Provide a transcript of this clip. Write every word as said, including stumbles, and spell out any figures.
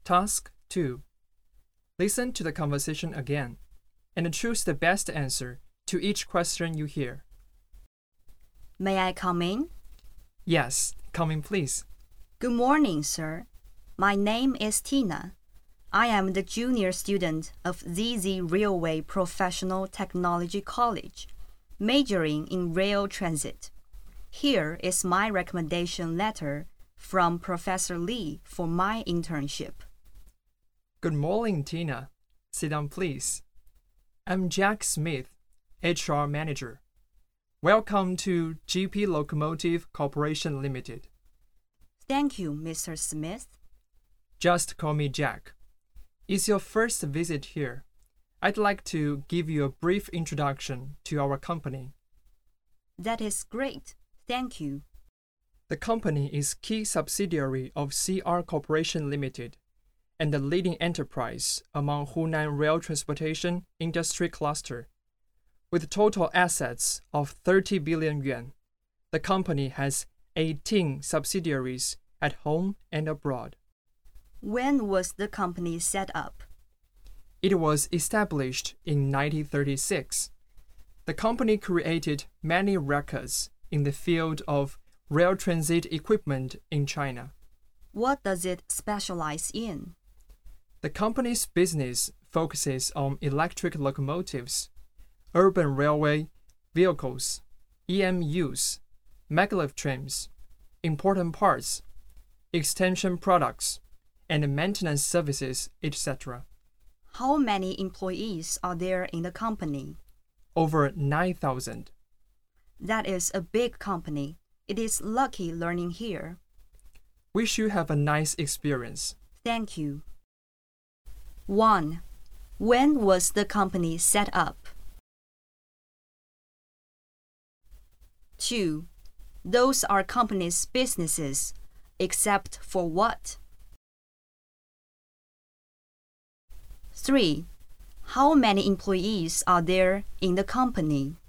Task two. Listen to the conversation again and choose the best answer to each question you hear. May I come in? Yes, come in please. Good morning, sir. My name is Tina. I am the junior student of Z Z Railway Professional Technology College, majoring in rail transit. Here is my recommendation letter from Professor Lee for my internship. Good morning, Tina. Sit down, please. I'm Jack Smith, H R Manager. Welcome to G P Locomotive Corporation Limited. Thank you, Mister Smith. Just call me Jack. It's your first visit here. I'd like to give you a brief introduction to our company. That is great. Thank you. The company is key subsidiary of C R Corporation Limited and the leading enterprise among Hunan Rail Transportation Industry Cluster. With total assets of thirty billion yuan, the company has eighteen subsidiaries at home and abroad. When was the company set up? It was established in nineteen thirty-six. The company created many records in the field of rail transit equipment in China. What does it specialize in? The company's business focuses on electric locomotives, urban railway vehicles, E M Us, maglev trains, important parts, extension products, and maintenance services, et cetera. How many employees are there in the company? Over nine thousand. That is a big company. It is lucky learning here. Wish you have a nice experience. Thank you. one. When was the company set up? two. Those are company's businesses, except for what? three. How many employees are there in the company?